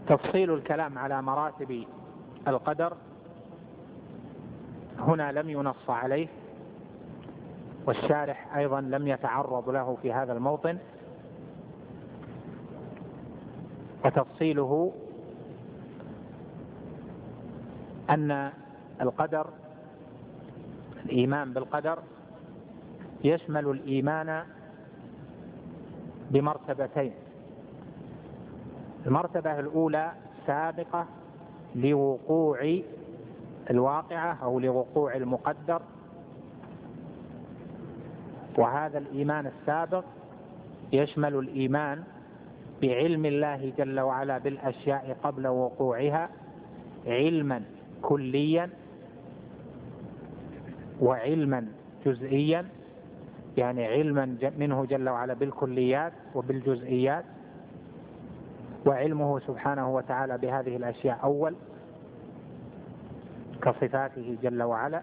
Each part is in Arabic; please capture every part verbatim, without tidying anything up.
تفصيل الكلام على مراتب القدر هنا لم ينص عليه، والشارح أيضا لم يتعرض له في هذا الموطن، وتفصيله أن القدر، الإيمان بالقدر يشمل الإيمان بمرتبتين. المرتبة الأولى سابقة لوقوع الواقعة أو لوقوع المقدر، وهذا الإيمان السابق يشمل الإيمان بعلم الله جل وعلا بالأشياء قبل وقوعها علما كليا وعلما جزئيا، يعني علما منه جل وعلا بالكليات وبالجزئيات، وعلمه سبحانه وتعالى بهذه الأشياء أول كصفاته جل وعلا.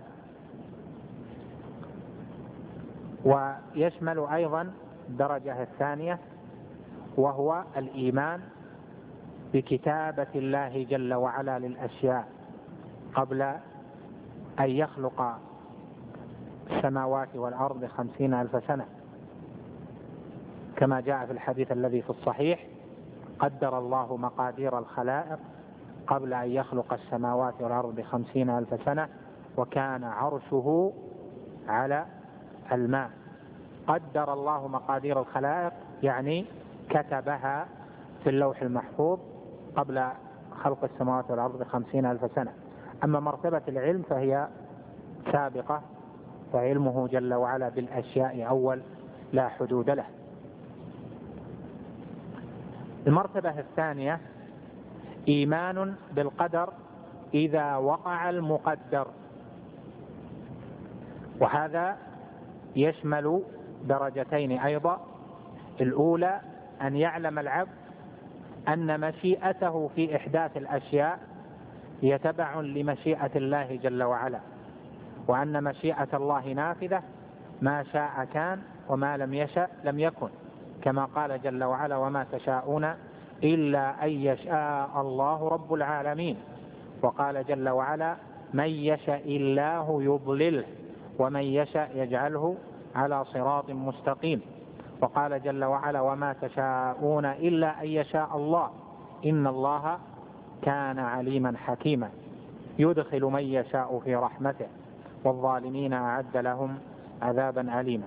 ويشمل أيضا الدرجة الثانية وهو الإيمان بكتابة الله جل وعلا للأشياء قبل أن يخلق السماوات والأرض خمسين ألف سنة، كما جاء في الحديث الذي في الصحيح: قدر الله مقادير الخلائق قبل أن يخلق السماوات والأرض بخمسين ألف سنة وكان عرشه على الماء. قدر الله مقادير الخلائق يعني كتبها في اللوح المحفوظ قبل خلق السماوات والأرض بخمسين ألف سنة. أما مرتبة العلم فهي سابقة، فعلمه جل وعلا بالأشياء أول لا حدود له. المرتبة الثانية إيمان بالقدر إذا وقع المقدر، وهذا يشمل درجتين أيضا. الأولى أن يعلم العبد أن مشيئته في إحداث الأشياء هي تبع لمشيئة الله جل وعلا، وأن مشيئة الله نافذة، ما شاء كان وما لم يشأ لم يكن، كما قال جل وعلا: وما تشاءون إلا أن يشاء الله رب العالمين. وقال جل وعلا: من يشاء الله يضلله ومن يشاء يجعله على صراط مستقيم. وقال جل وعلا: وما تشاءون إلا أن يشاء الله إن الله كان عليما حكيما يدخل من يشاء في رحمته والظالمين أعد لهم عذابا أليما.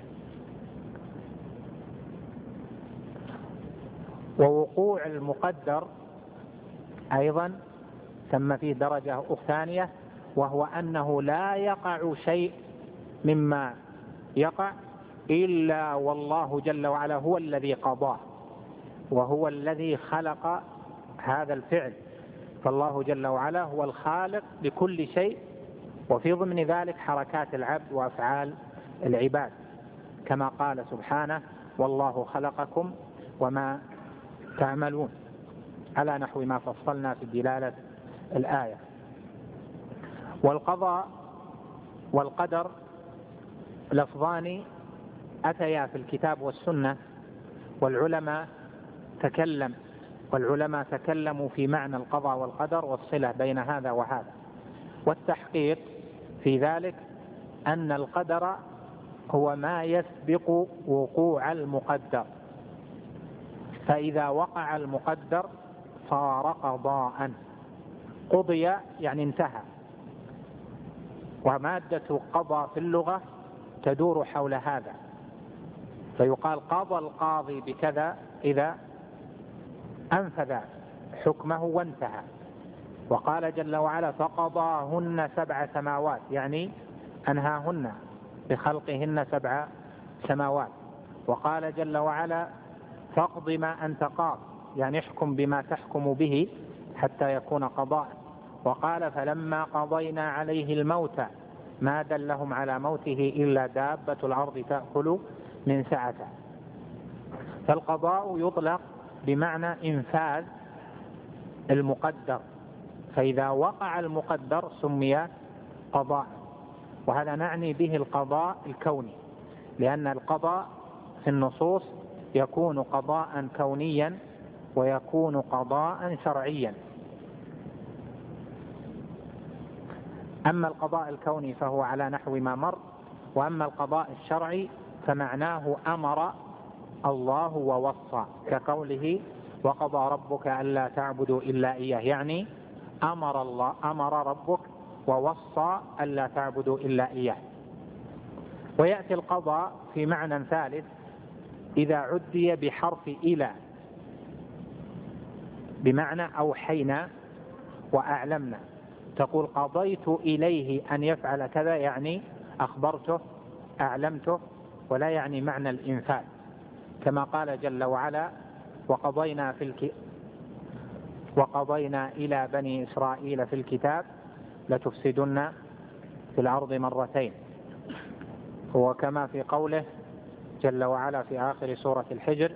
ووقوع المقدر أيضا ثم فيه درجة ثانية، وهو أنه لا يقع شيء مما يقع إلا والله جل وعلا هو الذي قضاه وهو الذي خلق هذا الفعل. فالله جل وعلا هو الخالق لكل شيء، وفي ضمن ذلك حركات العبد وأفعال العباد، كما قال سبحانه: والله خلقكم وما تعملون، على نحو ما فصلنا في دلالة الآية. والقضاء والقدر لفظان أتيا في الكتاب والسنة، والعلماء تكلم والعلماء تكلموا في معنى القضاء والقدر والصلة بين هذا وهذا. والتحقيق في ذلك أن القدر هو ما يسبق وقوع المقدر، فإذا وقع المقدر صار قضاء. قضي يعني انتهى، ومادة قضى في اللغة تدور حول هذا، فيقال قضى القاضي بكذا إذا أنفذ حكمه وانتهى. وقال جل وعلا: فقضاهن سبع سماوات، يعني أنهاهن بخلقهن سبع سماوات. وقال جل وعلا: فاقض ما أنت قاض، يعني احكم بما تحكم به حتى يكون قضاء. وقال: فلما قضينا عليه الموت ما دلهم على موته إلا دابة الأرض تأكل من سعته. فالقضاء يطلق بمعنى إنفاذ المقدر، فإذا وقع المقدر سمي قضاء. وهذا نعني به القضاء الكوني، لأن القضاء في النصوص يكون قضاء كونيا ويكون قضاء شرعيا. أما القضاء الكوني فهو على نحو ما مر، وأما القضاء الشرعي فمعناه أمر الله ووصى، كقوله وقضى ربك ألا تعبدوا إلا إياه، يعني أمر الله أمر ربك ووصى ألا تعبدوا إلا إياه. ويأتي القضاء في معنى ثالث إذا عدي بحرف إلى، بمعنى أوحينا وأعلمنا، تقول قضيت إليه أن يفعل كذا، يعني أخبرته أعلمته، ولا يعني معنى الإنفاذ، كما قال جل وعلا وقضينا في الك... وقضينا إلى بني إسرائيل في الكتاب لتفسدن في الأرض مرتين، وكما في قوله جل وعلا في آخر سورة الحجر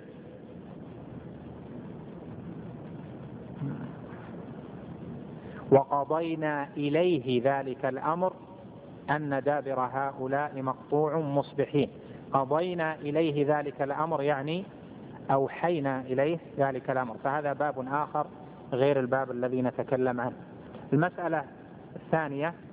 وقضينا إليه ذلك الأمر أن دابر هؤلاء مقطوع مصبحين. قضينا إليه ذلك الأمر يعني أوحينا إليه ذلك الأمر، فهذا باب آخر غير الباب الذي نتكلم عنه. المسألة الثانية